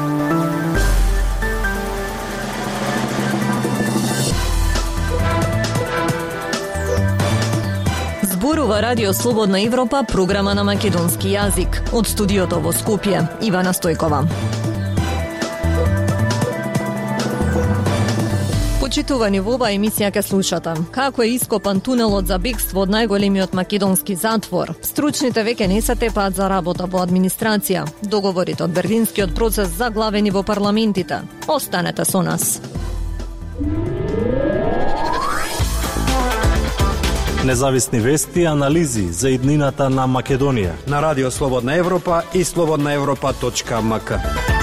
Зборува Радио Слободна Европа, програма на македонски јазик. Од студиото во Скопје, Ивана Стојкова. Почитувани, во оваа емисија ке слушате како е ископан тунелот за бегство од најголемиот македонски затвор. Стручните веќе не се тепаат за работа во администрација. Договорите од Бердинскиот процес заглавени во парламентите. Останете со нас. Независни вести и анализи за иднината на Македонија на Радио Слободна Европа и slobodnaevropa.mk.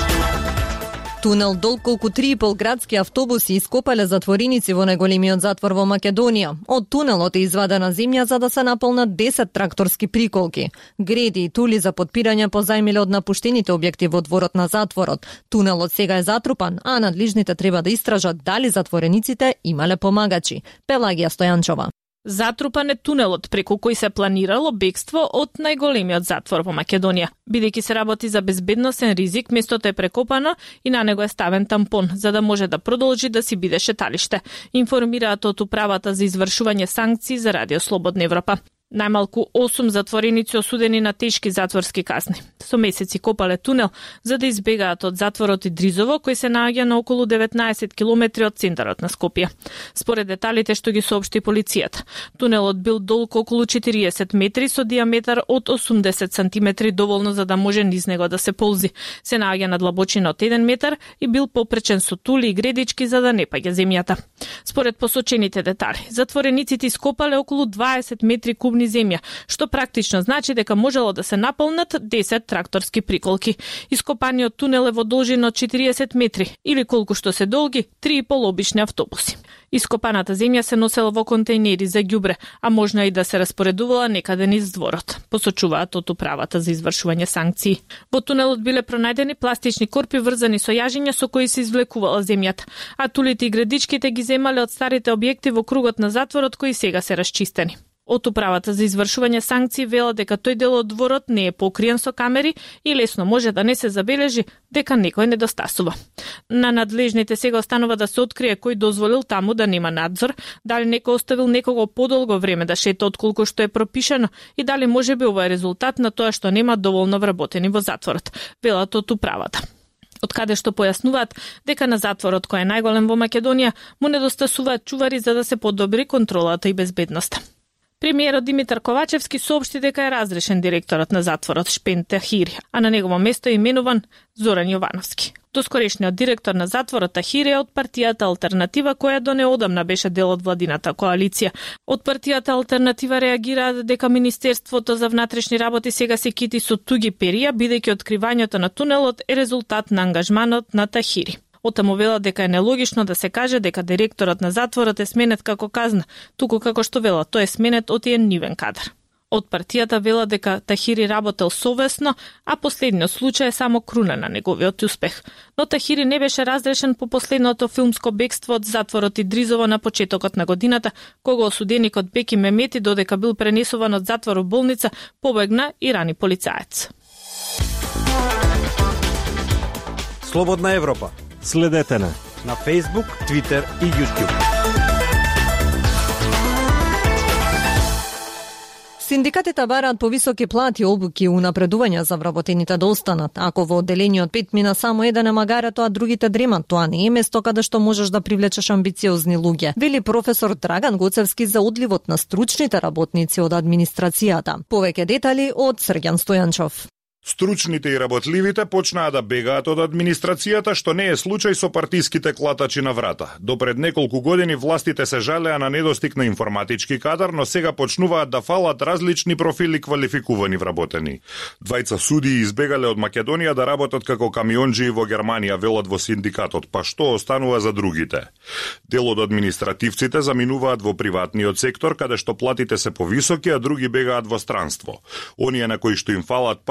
Тунел долг колку 3,5 градски автобуси ископале затвореници во најголемиот затвор во Македонија. Од тунелот е извадена земја за да се наполнат 10 тракторски приколки. Греди и тули за подпирање позајмиле од напуштените објекти во дворот на затворот. Тунелот сега е затрупан, а надлежните треба да истражат дали затворениците имале помагачи. Пелагија Стојанчова. Затрупан е тунелот преку кој се планирало бегство од најголемиот затвор во Македонија. Бидејќи се работи за безбедносен ризик, местото е прекопано и на него е ставен тампон, за да може да продолжи да си биде шеталиште. Информираат од управата за извршување санкции за Радио Слободна Европа. Најмалку 8 затвореници осудени на тешки затворски казни. Со месеци копале тунел за да избегаат од затворот Идризово, кој се наоѓа на околу 19 километри од центарот на Скопје. Според деталите што ги соопшти полицијата, тунелот бил долг околу 40 метри со диаметар од 80 сантиметри, доволно за да може низ него да се ползи. Се наоѓа на длабочина од 1 метар и бил попречен со тули и гредички за да не паѓа земјата. Според посочените детали, затворениците ископале околу 20 метри кубни земја, што практично значи дека можело да се наполнат 10 тракторски приколки. Ископаниот тунел е во должина од 40 метри, или колку што се долги 3,5 обични автобуси. Ископаната земја се носела во контејнери за ѓубре, а можно и да се распоредувала некаде низ дворот, посочуваат од управата за извршување санкции. Во тунелот биле пронајдени пластични корпи врзани со јажиња со кои се извлекувала земјата, а тулите и градичките ги земале од старите објекти во кругот на затворот кои сега се расчистени. Од управата за извршување санкции велат дека тој дел од дворот не е покриен со камери и лесно може да не се забележи дека некој недостасува. На надлежните сега останува да се открие кој дозволил таму да нема надзор, дали некој оставил некого подолго време да шета отколку што е пропишано и дали можеби ова е резултат на тоа што нема доволно вработени во затворот, велат од управата. Од каде што појаснуваат дека на затворот кој е најголем во Македонија му недостасуваат чувари за да се подобри контролата и безбедноста. Премиерот Димитар Ковачевски соопшти дека е разрешен директорот на затворот Шпен Тахири, а на негово место е именуван Зоран Јовановски. Доскорешниот директор на затворот Тахири е од партијата Алтернатива, која до неодамна беше дел од владината коалиција. Од партијата Алтернатива реагираат дека Министерството за внатрешни работи сега се кити со туги перија, бидејќи откривањето на тунелот е резултат на ангажманот на Тахири. Отаму велат дека е нелогично да се каже дека директорот на затворот е сменет како казна, туку како што велат, тој е сменет од еден нивен кадар. Од партијата велат дека Тахири работел совесно, а последниот случај е само круна на неговиот успех. Но Тахири не беше разрешен по последното филмско бегство од затворот Идризово на почетокот на годината, кога осуденикот Беки Мемети, додека бил пренесуван од затвор во болница, побегна и рани полицаец. Слободна Европа. Следете на Facebook, Twitter и YouTube. Синдикатите бараат повисоки плати, обуки и унапредувања за вработените да останат. Ако во одделениот 5 мина само еден е магарето, а другите дремат, тоа не е место каде што можеш да привлечеш амбициозни луѓе, вели професор Драган Гоцевски за одливот на стручните работници од администрацијата. Повеќе детали од Срѓан Стојанчов. Стручните и работливите почнаа да бегаат од администрацијата, што не е случај со партиските клатачи на врата. До пред неколку години властите се жалеа на недостиг на информатички кадар, но сега почнуваат да фалат различни профили квалификувани вработени. Двајца судии избегале од Македонија да работат како камионџии во Германија, велат во синдикатот, па што останува за другите? Дел од административците заминуваат во приватниот сектор, каде што платите се повисоки, а други бегаат во странство. Оние на кои што им фалат пари, а не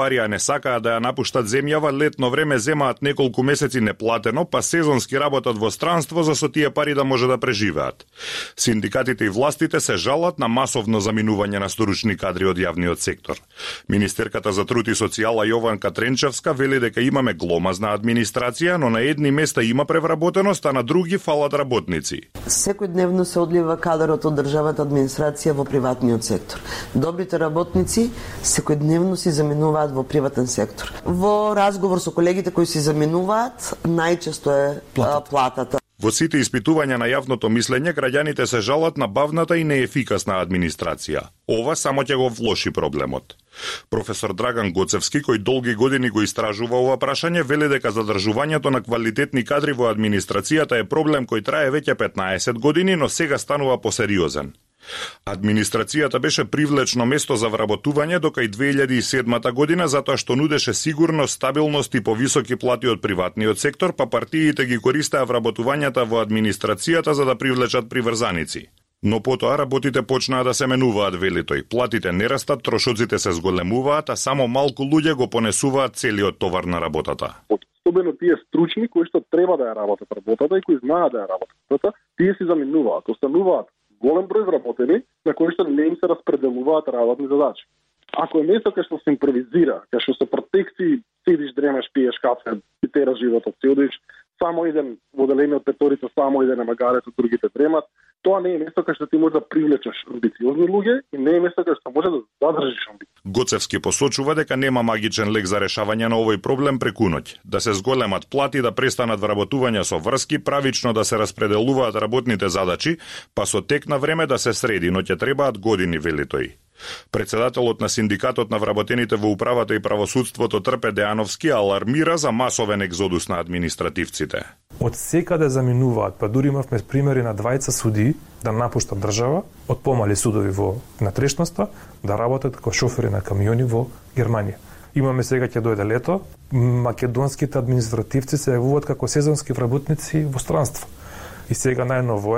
сакаат да ја напуштат земјава, летно време земаат неколку месеци неплатено, па сезонски работат во странство за со тие пари да може да преживеат. Синдикатите и властите се жалат на масовно заминување на сторучни кадри од јавниот сектор. Министерката за труд и социјала Јованка Тренчевска вели дека имаме гломазна администрација, но на едни места има превработеност, а на други фалат работници. Секојдневно се одлива кадарот од државната администрација во приватниот сектор. Добрите работници секојдневно се заминуваат во приватен сектор. Во разговор со колегите кои се заминуваат, најчесто е платата. Во сите испитувања на јавното мислење, граѓаните се жалат на бавната и неефикасна администрација. Ова само ќе го влоши проблемот. Професор Драган Гоцевски, кој долги години го истражува ова прашање, вели дека задржувањето на квалитетни кадри во администрацијата е проблем кој трае веќе 15 години, но сега станува посериозен. Администрацијата беше привлечно место за вработување до кај 2007 година затоа што нудеше сигурност, стабилност и повисоки плати од приватниот сектор, па партиите ги користеа вработувањата во администрацијата за да привлечат приврзаници. Но потоа работите почнаа да се менуваат, вели тој. Платите не растат, трошоците се зголемуваат, а само малку луѓе го понесуваат целиот товар на работата. Особено тие стручни кои што треба да ја работат работата и кои знаат да ја работат работата, тие се заминуваат, остануваат голем број вработени на кои што не им се распределуваат работни задачи. Ако е место кај што се импровизира, кај што се протекции, седиш, дремеш, пиеш кафе и тераш животот, си одиш само еден во деление од петорица, само еден на магарето, другите дремат, тоа не е место кај што ти може да привлечеш амбициозни луѓе и не е место кај што може да задржиш амбиции. Гоцевски посочува дека нема магичен лек за решавање на овој проблем преку ноќ. Да се зголемат плати, да престанат вработувања со врски, правично да се распределуваат работните задачи, па со тек на време да се среди, но ќе требаат години, вели тој. Председателот на синдикатот на вработените во управата и правосудството Трпе Деановски алармира за масовен екзодус на административците. Од секаде заминуваат, па дури имавме примери на двајца суди да напуштат држава од помали судови во натрешноста да работат како шофери на камиони во Германија. Имаме сега ќе дојде лето, македонските административци се јавуваат како сезонски вработници во странство. И сега најново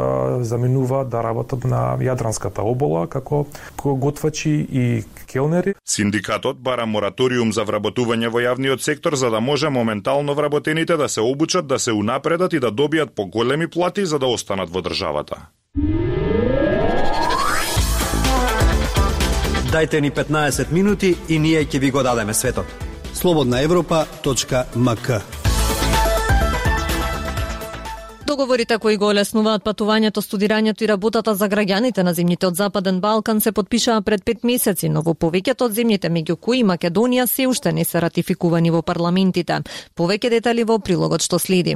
е заминуваат да работат на Јадранската обола како готвачи и келнери. Синдикатот бара мораториум за вработување во јавниот сектор за да може моментално вработените да се обучат, да се унапредат и да добијат поголеми плати за да останат во државата. Дајте ни 15 минути и ние ќе ви го дадеме светот. slobodnaevropa.mk. Договорите кои го олеснуваат патувањето, студирањето и работата за граѓаните на земјите од Западен Балкан се потпишаа пред 5 месеци, но во повеќето од земјите меѓу кои Македонија се уште не се ратификувани во парламентите. Повеќе детали во прилогот што следи.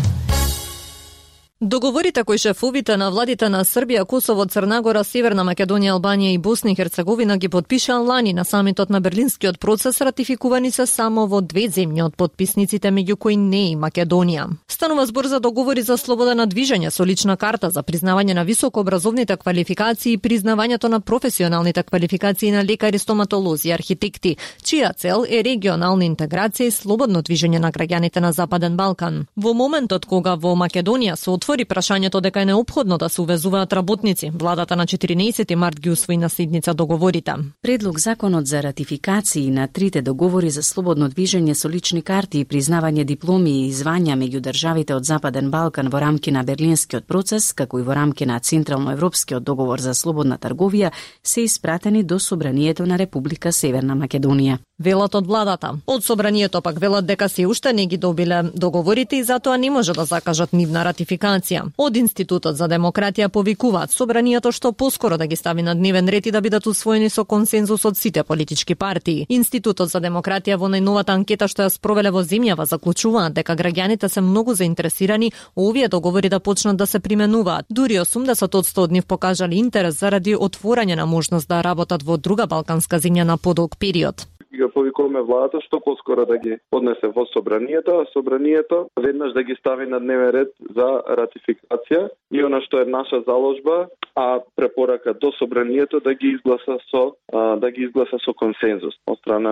Договорите кои шефовите на владите на Србија, Косово, Црна Гора, Северна Македонија, Албанија и Босна и Херцеговина ги потпишаа лани на самитот на Берлинскиот процес, ратификувани се само во 2 земји од потписниците, меѓу кои не и Македонија. Станува збор за договори за слобода на движење со лична карта, за признавање на високообразовните квалификации и признавањето на професионалните квалификации на лекари, стоматолози и архитекти, чија цел е регионална интеграција и слободно движење на граѓаните на Западен Балкан. Во моментот кога во Македонија се отвори прашањето дека е неопходно да се увезуваат работници, владата на 14 март ги усвои на седница договорите. Предлог законот за ратификации на 3 договори за слободно движење со лични карти и признавање дипломи и звања меѓу државите од Западен Балкан во рамки на Берлинскиот процес, како и во рамки на Централно-европскиот договор за слободна трговија, се испратени до Собранието на Република Северна Македонија. Велат од владата. Од Собранието пак велат дека се уште не ги добиле договорите и затоа не може да закажат нивна ратификација. Од Институтот за демократија повикуваат Собранието што поскоро да ги стави на дневен ред и да бидат усвоени со консензус од сите политички партии. Институтот за демократија во најновата анкета што ја спровеле во земјава заклучуваат дека граѓаните се многу заинтересирани овие договори да почнат да се применуваат. Дури 80% од нив покажале интерес заради отворање на можност да работат во друга балканска земја на подолг период. Ги повикуваме владата што поскоро да ги однесе во Собранието, а Собранието веднаш да ги стави на дневен ред за ратификација и она што е наша заложба, а препорака до Собранието да ги изгласа со консензус од страна на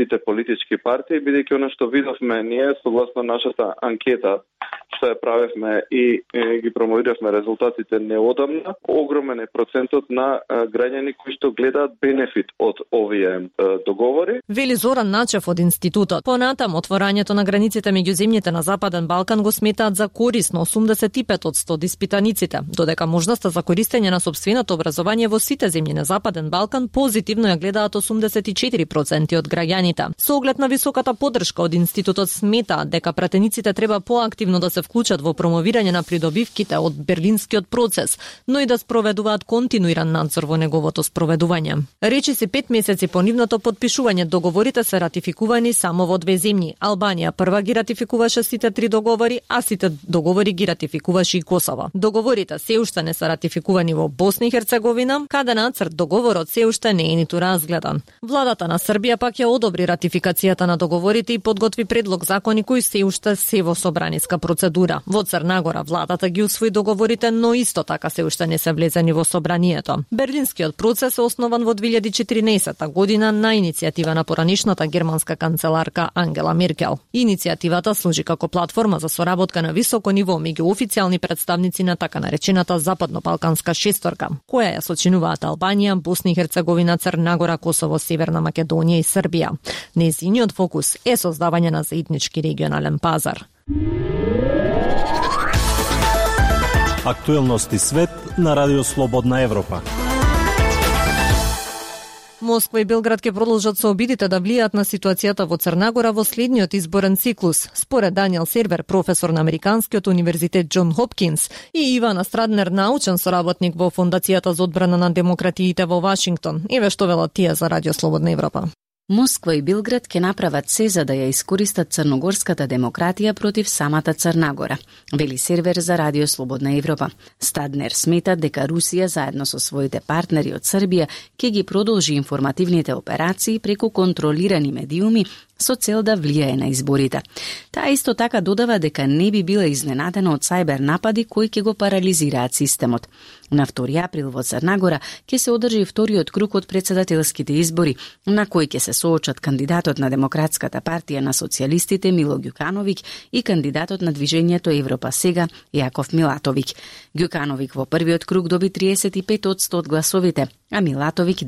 сите политички партии, бидејќи она што видовме ние согласно нашата анкета што ја правевме и ги промовиравме резултатите неодамна, огромен е процентот на граѓани кои што гледаат бенефит од овие договори. Вели Зоран Начев од институтот. Понатам отворањето на границите меѓу земјите на Западен Балкан го сметаат за корисно 85% од испитаниците, додека можноста за користење на сопственото образование во сите земји на Западен Балкан позитивно ја гледаат 84% од граѓаните. Со оглед на високата поддршка од институтот сметаат дека пратениците треба поактивно да се вклучат во промовирање на придобивките од Берлинскиот процес, но и да спроведуваат континуиран надзор во неговото спроведување. Речиси 5 месеци по нивното подпишување, договорите се ратификувани само во 2 земји. Албанија прва ги ратификуваше сите 3 договори, а сите договори ги ратификуваше и Косово. Договорите се уште не се ратификувани во Босна и Херцеговина, каде нацрт договорот се уште не е ниту разгледан. Владата на Србија пак ја одобри ратификацијата на договорите и подготви предлог закони кои се уште се во собраниска процедура. Во Црна Гора владата ги усвои договорите, но исто така се уште не се влезени во собранието. Берлинскиот процес е основан во 2014 година на иницијатива на поранишната германска канцеларка Ангела Меркел. Иницијативата служи како платформа за соработка на високо ниво меѓу официјални представници на така наречената Западно-Балканска шесторка, која ја сочинуваат Албанија, Босна и Херцеговина, Црна Гора, Косово, Северна Македонија и Србија. Нејзиниот фокус е создавање на заеднички регионален пазар. Актуелности свет на Радио Слободна Европа. Москва и Белград ќе продолжат со обидите да влијаат на ситуацијата во Црна Гора во следниот изборен циклус, според Даниел Сервер, професор на Американскиот универзитет Џон Хопкинс, и Ивана Страднер, научен соработник во Фондацијата за одбрана на демократиите во Вашингтон. Еве што велат тие за Радио Слободна Европа. Москва и Белград ќе направат се за да ја искористат црногорската демократија против самата Црна Гора, вели Сервер за Радио Слободна Европа. Стаднер смета дека Русија заедно со своите партнери од Србија ќе ги продолжи информативните операции преку контролирани медиуми со цел да влијае на изборите. Таа исто така додава дека не би била изненадена од сајбер напади кои ќе го парализираат системот. На 2 април во Црна Гора ќе се одржи вториот круг од председателските избори, на кои ќе се соочат кандидатот на Демократската партија на социјалистите Мило Ѓукановиќ и кандидатот на движењето Европа сега Јаков Милатовиќ. Ѓукановиќ во првиот круг доби 35% од гласовите, а Милатовиќ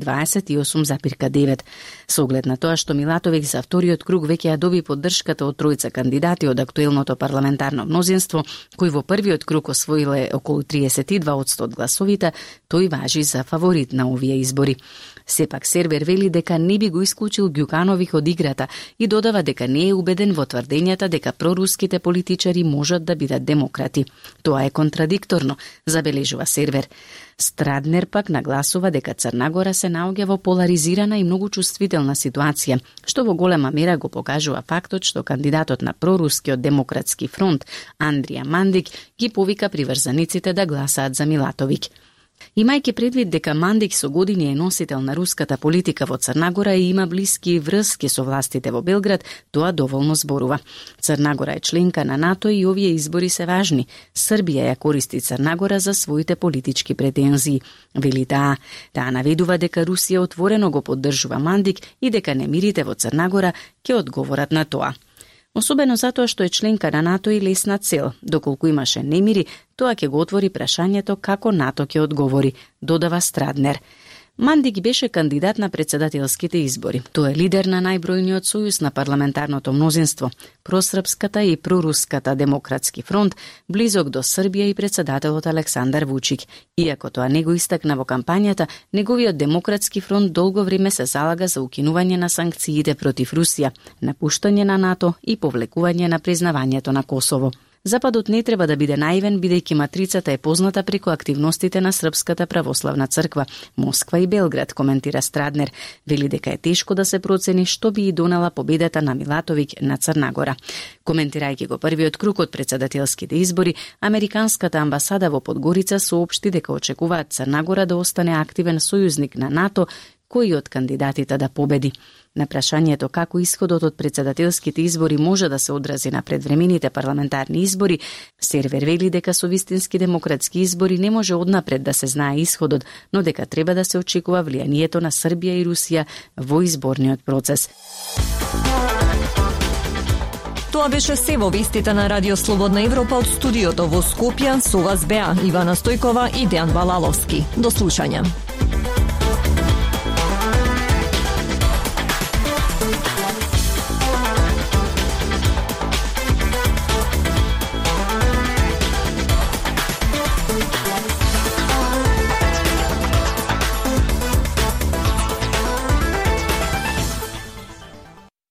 28,9%. Со оглед на тоа што Милатовиќ за вториот круг веќе ја доби поддршката од тројца кандидати од актуелното парламентарно мнозинство, кои во првиот круг освоиле околу 32% од гласовите, тој важи за фаворит на овие избори. Сепак Сервер вели дека не би го исклучил Ѓукановиќ од играта и додава дека не е убеден во тврдењата дека проруските политичари можат да бидат демократи. Тоа е контрадикторно, забележува Сервер. Страднер пак нагласува дека Црна Гора се наоѓа во поларизирана и многу чувствителна ситуација, што во голема мера го покажува фактот што кандидатот на прорускиот демократски фронт Андрија Мандик ги повика приврзаниците да гласаат за Милатовиќ. Имајќи предвид дека Мандик со години е носител на руската политика во Црна Гора и има блиски врски со властите во Белград, тоа доволно зборува. Црна Гора е членка на НАТО и овие избори се важни. Србија ја користи Црна Гора за своите политички претензии. Вели таа наведува дека Русија отворено го поддржува Мандик и дека немирите во Црна Гора ќе одговорат на тоа. Особено затоа што е членка на НАТО и лесна цел. Доколку имаше немири, тоа ќе го отвори прашањето како НАТО ќе одговори, додава Страднер. Мандик беше кандидат на председателските избори. Тој е лидер на најбројниот сојуз на парламентарното мнозинство, просрпската и проруската демократски фронт, близок до Србија и председателот Александар Вучик. Иако тоа не го истакна во кампањата, неговиот демократски фронт долго време се залага за укинување на санкциите против Русија, напуштање на НАТО и повлекување на признавањето на Косово. Западот не треба да биде наивен, бидејќи матрицата е позната преку активностите на Српската православна црква, Москва и Белград, коментира Страднер. Вели дека е тешко да се процени што би и донела победата на Милатовиќ на Црна Гора. Коментирајќи го првиот круг од председателските избори, Американската амбасада во Подгорица соопшти дека очекуваат Црна Гора да остане активен сојузник на НАТО, кој од кандидатите да победи. На прашањето како исходот од председателските избори може да се одрази на предвремените парламентарни избори, Сервер вели дека со вистински демократски избори не може однапред да се знае исходот, но дека треба да се очекува влијанието на Србија и Русија во изборниот процес. Тоа беше се во вестите на Радио Слободна Европа од студиото во Скопје. Со вас беа Ивана Стојкова и Дејан Балаловски. До слушање.